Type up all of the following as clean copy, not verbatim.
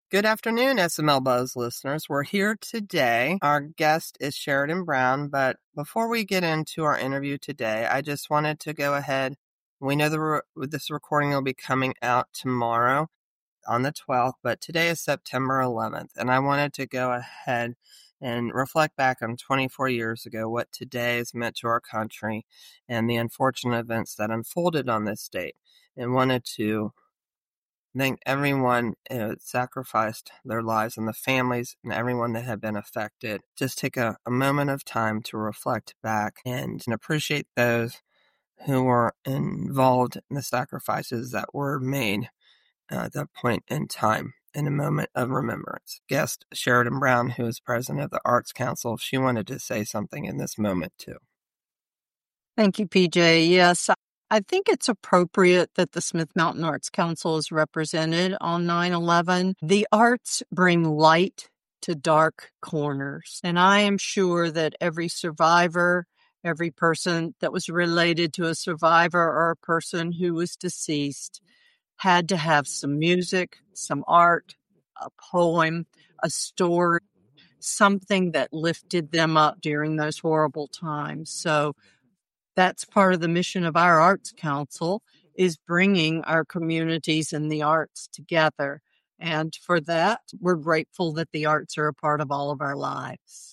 Good afternoon, SML Buzz listeners. We're here today. Our guest is Sheridan Brown, but before we get into our interview today, I just wanted to go ahead. We know this recording will be coming out tomorrow on the 12th, but today is September 11th, and I wanted to go ahead and reflect back on 24 years ago what today has meant to our country and the unfortunate events that unfolded on this date, and wanted to thank everyone who sacrificed their lives and the families and everyone that had been affected. Just take a moment of time to reflect back and appreciate those who were involved in the sacrifices that were made at that point in time in a moment of remembrance. Guest Sheridan Brown, who is president of the Arts Council, she wanted to say something in this moment too. Thank you, PJ. Yes, I think it's appropriate that the Smith Mountain Arts Council is represented on 9/11. The arts bring light to dark corners, and I am sure that every survivor, every person that was related to a survivor or a person who was deceased had to have some music, some art, a poem, a story, something that lifted them up during those horrible times. So that's part of the mission of our Arts Council, is bringing our communities and the arts together. And for that, we're grateful that the arts are a part of all of our lives.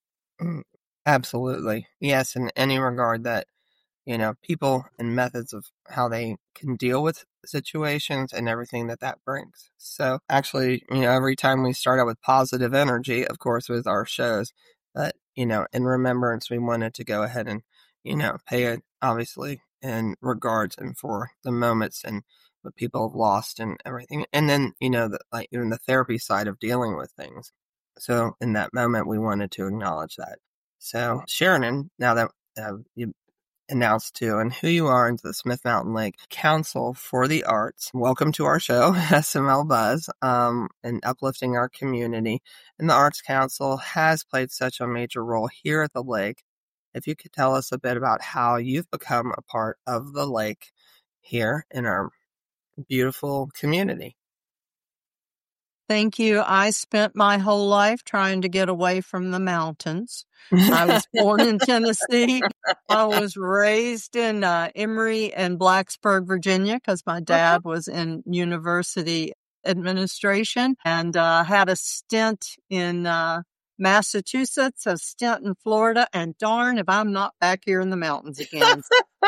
Absolutely. Yes, in any regard that, people and methods of how they can deal with situations and everything that brings. So actually, every time we start out with positive energy, of course, with our shows, but, in remembrance, we wanted to go ahead and, pay it obviously in regards and for the moments and what people have lost and everything. And then, even the therapy side of dealing with things. So in that moment, we wanted to acknowledge that. So Sheridan, now that you announced too and who you are into the Smith Mountain Lake Council for the Arts, welcome to our show, SML Buzz, and uplifting our community. And the Arts Council has played such a major role here at the lake. If you could tell us a bit about how you've become a part of the lake here in our beautiful community. Thank you. I spent my whole life trying to get away from the mountains. I was born in Tennessee. I was raised in Emory and Blacksburg, Virginia, because my dad was in university administration, and had a stint in Massachusetts, a stint in Florida, and darn if I'm not back here in the mountains again.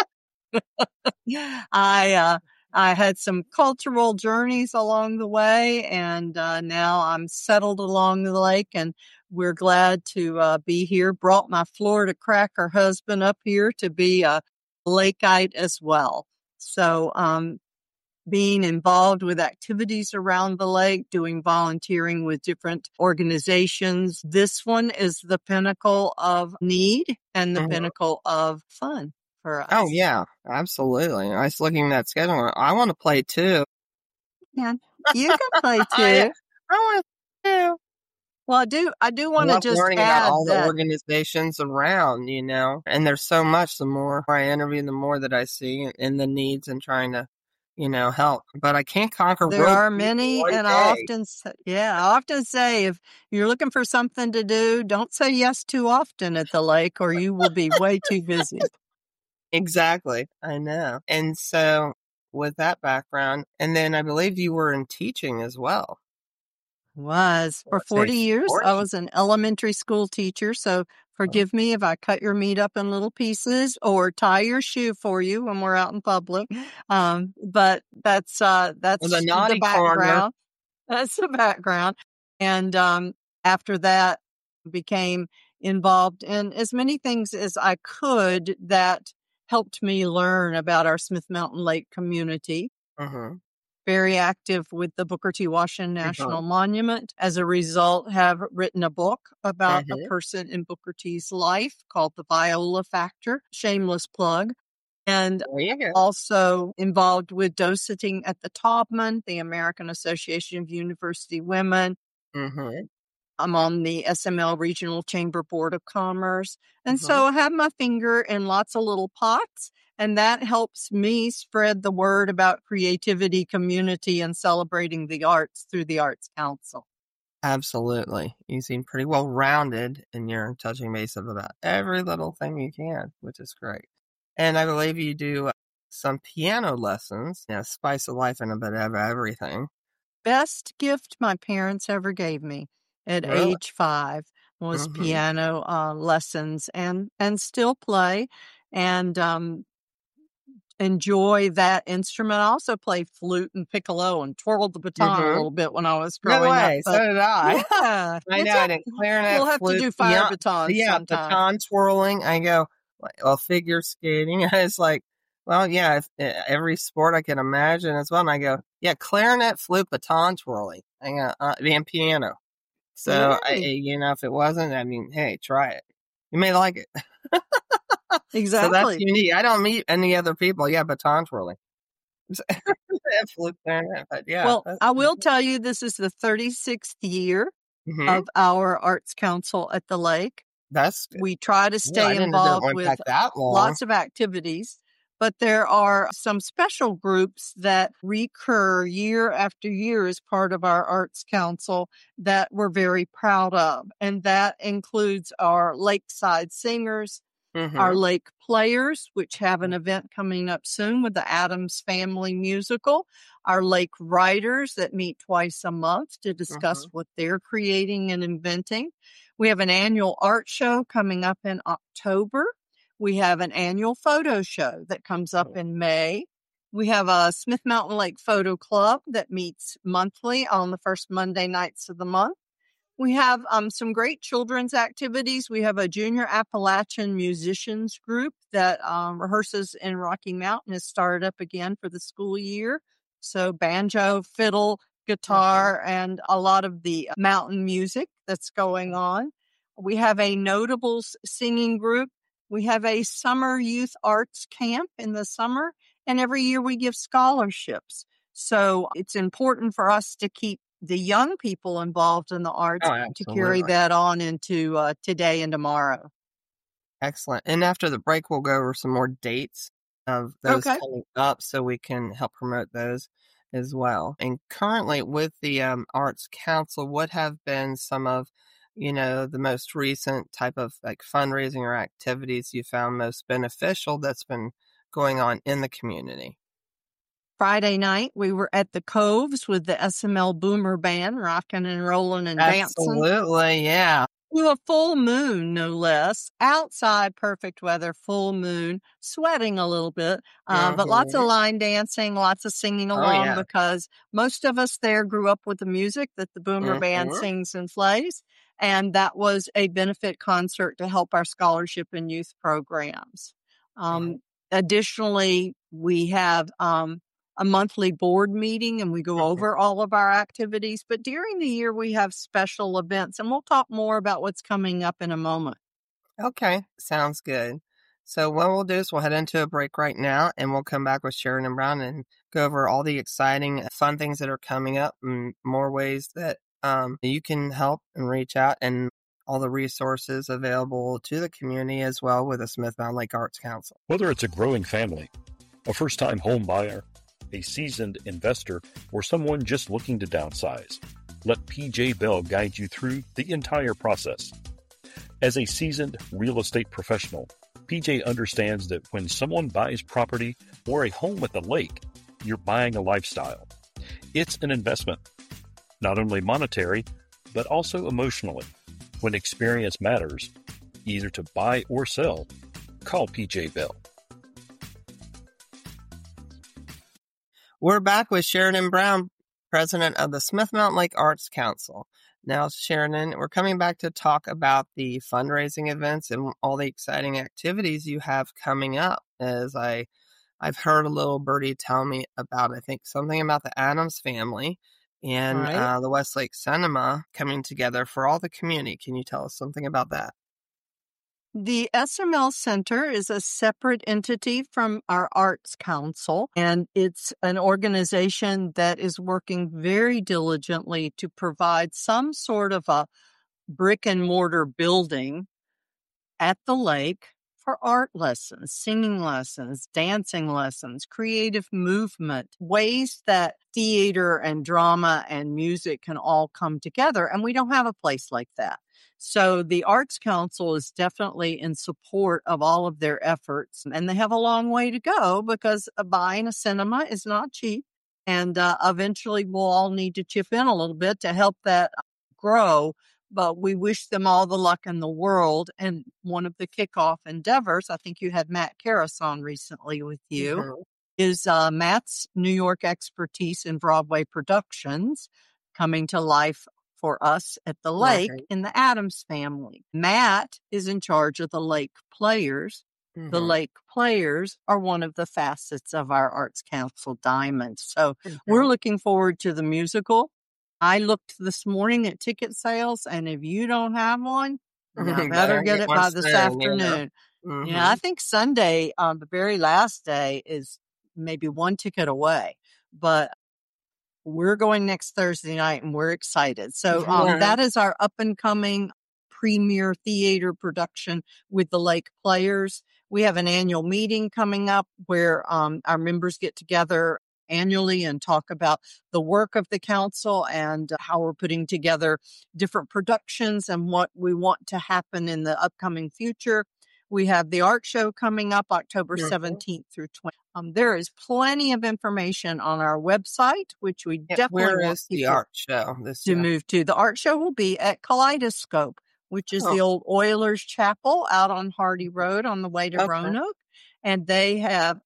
I had some cultural journeys along the way, and now I'm settled along the lake, and we're glad to be here. Brought my Florida cracker husband up here to be a lakeite as well. So being involved with activities around the lake, doing volunteering with different organizations. This one is the pinnacle of need and the pinnacle of fun for us. Oh, yeah, absolutely. I was looking at that schedule. I want to play too. Yeah, you can play too. I want to too. Well, I do want to just learning add about all that the organizations around, and there's so much. The more I interview, the more that I see in the needs and trying to, help. But I can't conquer. There are many, and I often say, if you're looking for something to do, don't say yes too often at the lake, or you will be way too busy. Exactly, I know. And so, with that background, and then I believe you were in teaching as well. For 40 years, I was an elementary school teacher, so forgive me if I cut your meat up in little pieces or tie your shoe for you when we're out in public. But that's the background. That's the background. And after that, became involved in as many things as I could that helped me learn about our Smith Mountain Lake community. Very active with the Booker T. Washington National Monument. As a result, have written a book about a person in Booker T's life called The Viola Factor. Shameless plug. And also involved with doceting at the Taubman, the American Association of University Women. I'm on the SML Regional Chamber Board of Commerce. And so I have my finger in lots of little pots. And that helps me spread the word about creativity, community, and celebrating the arts through the Arts Council. Absolutely. You seem pretty well rounded in your touching base of about every little thing you can, which is great. And I believe you do some piano lessons, spice of life and a bit of everything. Best gift my parents ever gave me at Really? age 5 was Mm-hmm. piano lessons, and still play and enjoy that instrument. I also play flute and piccolo and twirled the baton a Mm-hmm. little bit when I was No growing up. way. So But did I. yeah, I know. I did clarinet, we'll have to flute, do fire batons yeah, sometime. baton twirling. I go, well, figure skating. It's like, well, yeah, every sport I can imagine as well. And I go, yeah, clarinet, flute, baton twirling. I go, and piano. So, Yay. if it wasn't, I mean, hey, try it. You may like it. So that's Exactly. unique. I don't meet any other people. Yeah, baton twirling. Flute, clarinet, but yeah. Well, I will tell you, this is the 36th year Mm-hmm. of our Arts Council at the lake. That's good. We try to I stay didn't know that it involved went with back that long. lots of activities, but there are some special groups that recur year after year as part of our Arts Council that we're very proud of. And that includes our Lakeside Singers, our Lake Players, which have an event coming up soon with the Addams Family Musical, our Lake Writers that meet twice a month to discuss what they're creating and inventing. We have an annual art show coming up in October. We have an annual photo show that comes up in May. We have a Smith Mountain Lake Photo Club that meets monthly on the first Monday nights of the month. We have some great children's activities. We have a junior Appalachian musicians group that rehearses in Rocky Mountain, has started up again for the school year. So banjo, fiddle, guitar, and a lot of the mountain music that's going on. We have a notables singing group. We have a summer youth arts camp in the summer, and every year we give scholarships. So it's important for us to keep the young people involved in the arts to carry that on into today and tomorrow. Excellent. And after the break, we'll go over some more dates of those coming up so we can help promote those as well. And currently with the Arts Council, what have been some of, the most recent type of like fundraising or activities you found most beneficial that's been going on in the community? Friday night, we were at the Coves with the SML Boomer Band, rocking and rolling and dancing. Absolutely, yeah. To a full moon, no less. Outside, perfect weather, full moon, sweating a little bit, but lots of line dancing, lots of singing along because most of us there grew up with the music that the Boomer Band sings and plays. And that was a benefit concert to help our scholarship and youth programs. Additionally, we have a monthly board meeting and we go over all of our activities. But during the year, we have special events, and we'll talk more about what's coming up in a moment. Okay, sounds good. So what we'll do is we'll head into a break right now, and we'll come back with Sharon and Brown and go over all the exciting, fun things that are coming up and more ways that you can help and reach out, and all the resources available to the community as well with the Smith Mountain Lake Arts Council. Whether it's a growing family, a first-time home buyer, a seasoned investor, or someone just looking to downsize, let PJ Bell guide you through the entire process. As a seasoned real estate professional, PJ understands that when someone buys property or a home at the lake, you're buying a lifestyle. It's an investment, not only monetary, but also emotionally. When experience matters, either to buy or sell, call PJ Bell. We're back with Sheridan Brown, president of the Smith Mountain Lake Arts Council. Now, Sheridan, we're coming back to talk about the fundraising events and all the exciting activities you have coming up. As I've heard a little birdie tell me about, I think, something about the Addams Family and the Westlake Cinema coming together for all the community. Can you tell us something about that? The SML Center is a separate entity from our Arts Council, and it's an organization that is working very diligently to provide some sort of a brick and mortar building at the lake offer art lessons, singing lessons, dancing lessons, creative movement, ways that theater and drama and music can all come together. And we don't have a place like that. So the Arts Council is definitely in support of all of their efforts. And they have a long way to go because buying a cinema is not cheap. And eventually we'll all need to chip in a little bit to help that grow. But we wish them all the luck in the world. And one of the kickoff endeavors, I think you had Matt Karras on recently with you, is Matt's New York expertise in Broadway productions coming to life for us at the Lake in the Addams Family. Matt is in charge of the Lake Players. The Lake Players are one of the facets of our Arts Council Diamond. So we're looking forward to the musical. I looked this morning at ticket sales, and if you don't have one, you better get it by this afternoon. I think Sunday, the very last day, is maybe one ticket away, but we're going next Thursday night and we're excited. So that is our up and coming premier theater production with the Lake Players. We have an annual meeting coming up where our members get together annually and talk about the work of the council and how we're putting together different productions and what we want to happen in the upcoming future. We have the art show coming up October 17th through 20th. There is plenty of information on our website, which we definitely want the art show to move to. The art show will be at Kaleidoscope, which is the old Oilers Chapel out on Hardy Road on the way to Roanoke. And they have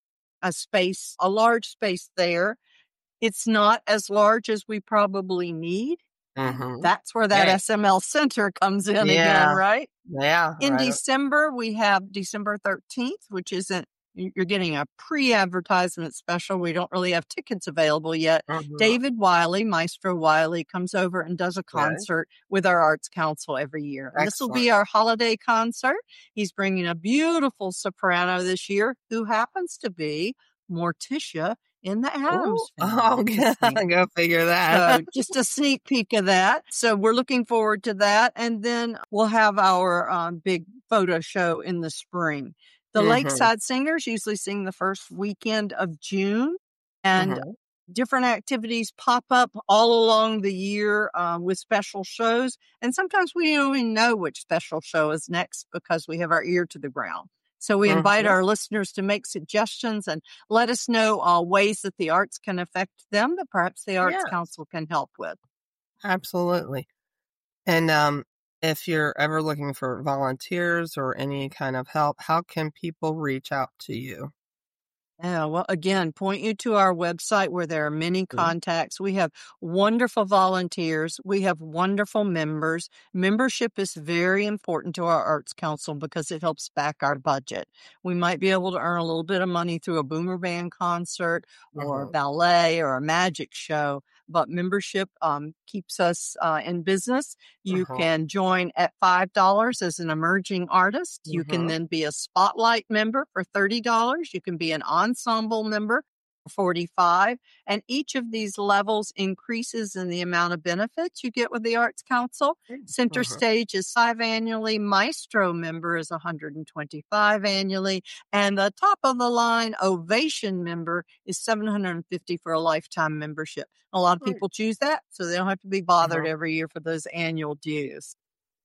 a large space there. It's not as large as we probably need. That's where that SML Center comes in again, right? Yeah. In December, we have December 13th, which isn't, you're getting a pre-advertisement special. We don't really have tickets available yet. David Wiley, Maestro Wiley, comes over and does a concert with our Arts Council every year. And this will be our holiday concert. He's bringing a beautiful soprano this year who happens to be Morticia in the Addams Family. Go figure that. So just a sneak peek of that. So we're looking forward to that. And then we'll have our big photo show in the spring. The Lakeside Singers usually sing the first weekend of June, and different activities pop up all along the year with special shows. And sometimes we don't even know which special show is next because we have our ear to the ground. So we invite our listeners to make suggestions and let us know ways that the arts can affect them that perhaps the Arts Council can help with. Absolutely. And if you're ever looking for volunteers or any kind of help, how can people reach out to you? Yeah, well, again, point you to our website where there are many contacts. We have wonderful volunteers. We have wonderful members. Membership is very important to our Arts Council because it helps back our budget. We might be able to earn a little bit of money through a Boomer Band concert or a ballet or a magic show, but membership keeps us in business. You can join at $5 as an emerging artist. You can then be a Spotlight member for $30. You can be an ensemble member for $45. And each of these levels increases in the amount of benefits you get with the Arts Council. Center Stage is $5 annually. Maestro member is $125 annually. And the top of the line Ovation member is $750 for a lifetime membership. A lot of people choose that, so they don't have to be bothered every year for those annual dues.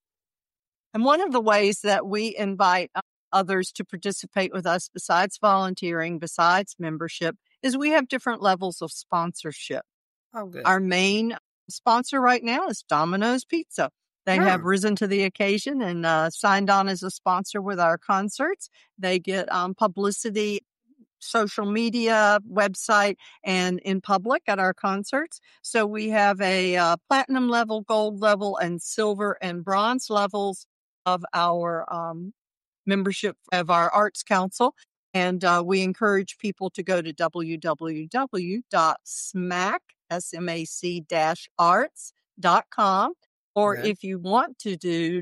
And one of the ways that we invite others to participate with us besides volunteering, besides membership, is we have different levels of sponsorship. Good. Our main sponsor right now is Domino's Pizza. They have risen to the occasion and signed on as a sponsor with our concerts. They get publicity, social media, website, and in public at our concerts. So we have a platinum level, gold level, and silver and bronze levels of our membership of our Arts Council. And we encourage people to go to www.smac-arts.com. Or if you want to do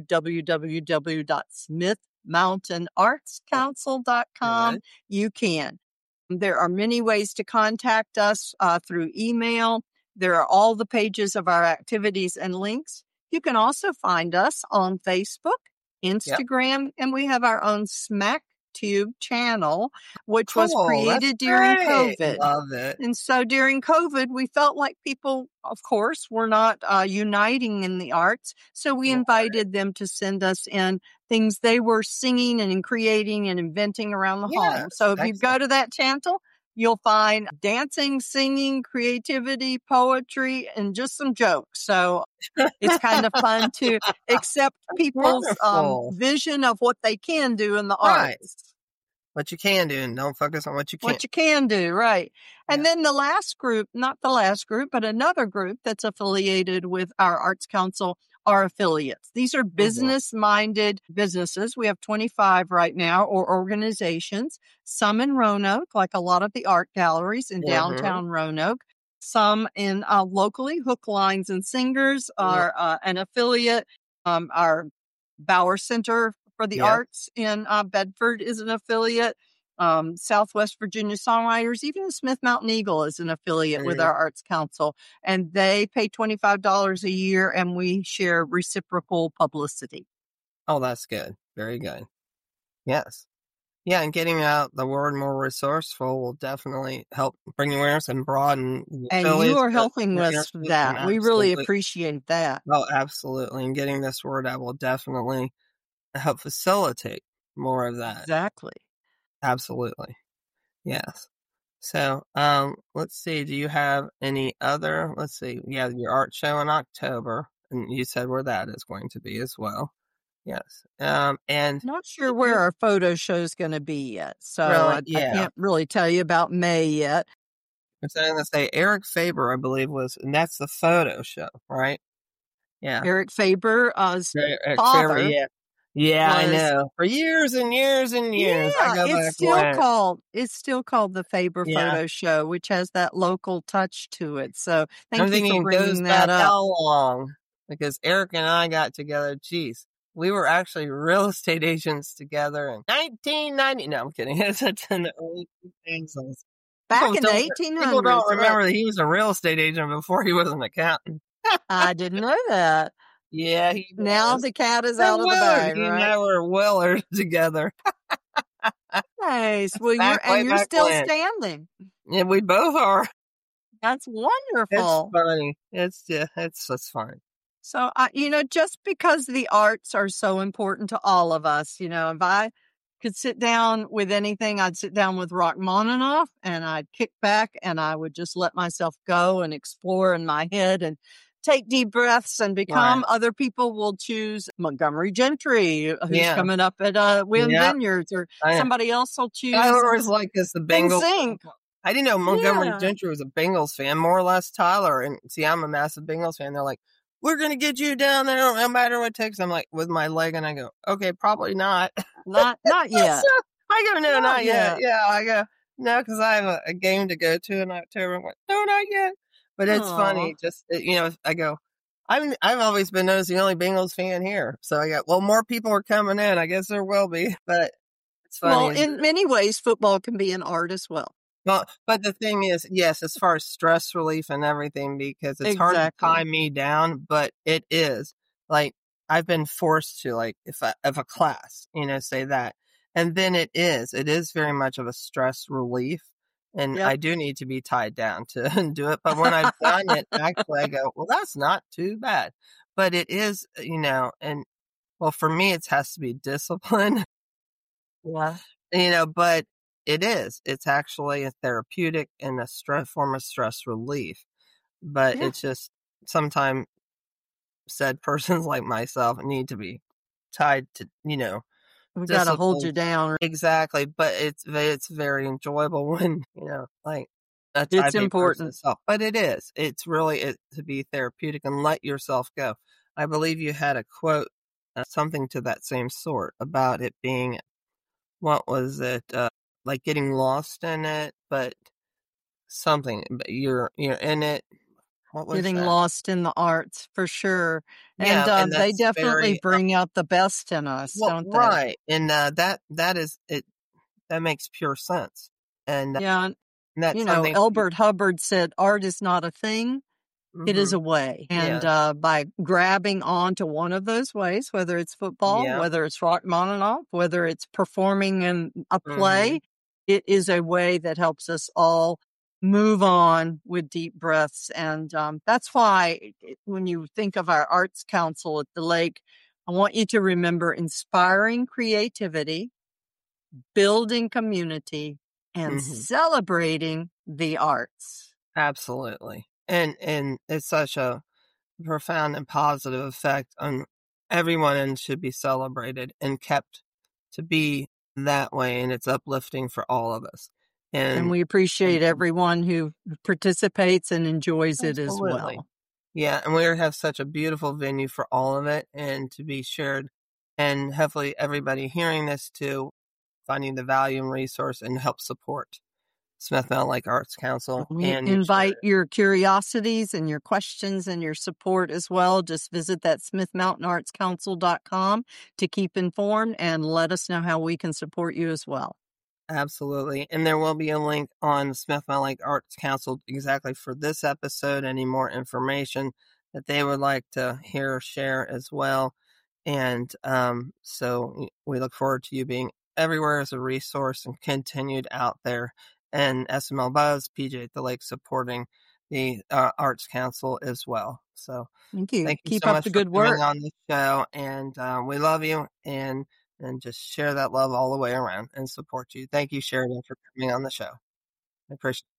www.smithmountainartscouncil.com, you can. There are many ways to contact us through email. There are all the pages of our activities and links. You can also find us on Facebook, Instagram, and we have our own SMAC YouTube channel, which was Cool. That's created during great. COVID. Love it. And so during COVID, we felt like people, of course, were not uniting in the arts. So we invited them to send us in things they were singing and creating and inventing around the home. Yes, So if you go excellent. to that channel, you'll find dancing, singing, creativity, poetry, and just some jokes. So it's kind of fun to accept people's Wonderful. vision of what they can do in the Right. arts. What you can do, and don't focus on what you can't. What you can do, right. And Yeah. then the last group, not the last group, but another group that's affiliated with our Arts Council are affiliates. These are business-minded businesses. We have 25 right now, or organizations, some in Roanoke, like a lot of the art galleries in downtown Roanoke. Some in locally, Hook, Lines, and Singers are an affiliate. Our Bauer Center for the Arts in Bedford is an affiliate. Southwest Virginia Songwriters, even the Smith Mountain Eagle is an affiliate with our Arts Council, and they pay $25 a year, and we share reciprocal publicity. Oh, that's good. Very good. Yes. Yeah, and getting out the word more resourceful will definitely help bring awareness and broaden. And you are helping us with that. We really appreciate that. Oh, absolutely. And getting this word out will definitely help facilitate more of that. Exactly. Absolutely. Yes. So, let's see. Do you have any other, let's see. Yeah, your art show in October, and you said where that is going to be as well. Yes. And not sure where our photo show is going to be yet. So really, I can't really tell you about May yet. I'm going to say Eric Faber, I believe and that's the photo show, right? Yeah. Eric Faber's Eric father. Faber, yeah, I know. For years and years and years. Yeah, it's still called the Faber Photo Show, which has that local touch to it. So thank you for bringing that up. How long? Because Eric and I got together, we were actually real estate agents together in 1990. No, I'm kidding. It's in the early 2000s. Back in the 1800s. People don't remember that he was a real estate agent before he was an accountant. I didn't know that. Yeah. Now the cat is out of the bag, He right? and I were Willard together. Nice. Well, you're still standing. Yeah, we both are. That's wonderful. It's funny. It's fun. So, just because the arts are so important to all of us, if I could sit down with anything, I'd sit down with Rachmaninoff and I'd kick back and I would just let myself go and explore in my head and take deep breaths and become. Other people will choose Montgomery Gentry, who's coming up at Wynn Vineyards, or somebody else will choose. I always like this, the Bengals. NSYNC. I didn't know Montgomery Gentry was a Bengals fan, more or less Tyler. And see, I'm a massive Bengals fan. They're like, we're going to get you down there no matter what it takes. I'm like, with my leg, and I go, okay, probably not. Not yet. So I go, no, not yet. Yeah, I go, no, because I have a game to go to in October. I'm like, no, not yet. But it's funny. Just, I go, I've always been known as the only Bengals fan here. So I go, well, more people are coming in. I guess there will be. But it's funny. Well, in many ways, football can be an art as well. Well, but the thing is, yes, as far as stress relief and everything, because it's hard to tie me down, but it is. Like, I've been forced to, like, if a class, say that. And then it is very much of a stress relief. And I do need to be tied down to do it. But when I've done it, actually, I go, well, that's not too bad. But it is, and, well, for me, it has to be discipline. Yeah. But it is. It's actually a therapeutic and a form of stress relief. But it's just sometimes said persons like myself need to be tied to, we got to hold you down. Exactly. But it's very enjoyable when, like a type it's important. But it is. It's really to be therapeutic and let yourself go. I believe you had a quote, something to that same sort about it being, what was it? Like getting lost in it, but something, but you're in it. What was getting that? Lost in the arts, for sure. And they definitely bring out the best in us, don't they? Right. And that is it. That makes pure sense. And Elbert Hubbard said, art is not a thing. It is a way. And by grabbing onto one of those ways, whether it's football, whether it's Rachmaninoff, whether it's performing in a play, it is a way that helps us all move on with deep breaths. And that's why when you think of our Arts Council at the Lake, I want you to remember inspiring creativity, building community, and celebrating the arts. Absolutely. And it's such a profound and positive effect on everyone, and should be celebrated and kept to be that way. And it's uplifting for all of us. And we appreciate everyone who participates and enjoys it as well. Yeah, and we have such a beautiful venue for all of it, and to be shared. And hopefully everybody hearing this too, finding the value and resource and help support Smith Mountain Lake Arts Council. And invite your curiosities and your questions and your support as well. Just visit that smithmountainartscouncil.com to keep informed and let us know how we can support you as well. Absolutely. And there will be a link on Smith Mountain Lake Arts Council exactly for this episode, any more information that they would like to hear or share as well. And so we look forward to you being everywhere as a resource and continued out there. And SML Buzz, PJ at the Lake, supporting the Arts Council as well. So thank you. Keep so up the good work on the show. And we love you. And just share that love all the way around and support you. Thank you, Sheridan, for coming on the show. I appreciate it.